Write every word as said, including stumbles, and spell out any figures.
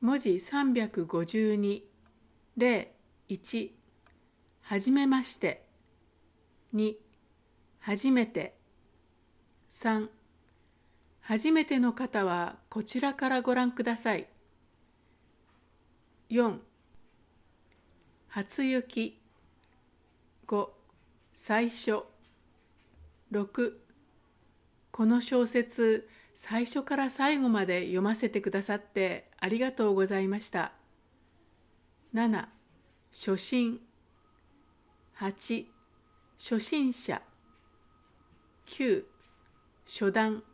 文字さんびゃくごじゅうに、例いち、はじめまして。に、初めて。さん、初めての方はこちらからご覧ください。よん、初雪。ご、最初。ろく、この小説、最初から最後まで読ませてくださってありがとうございました。なな、初心。はち、初心者。きゅう、初段。